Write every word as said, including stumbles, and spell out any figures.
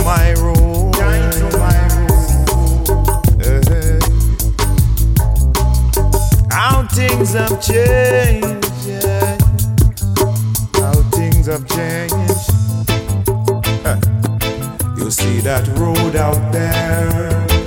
my road. Shine to my road. Uh-huh. How things have changed, yeah. How things have changed. Huh. You see that road out there?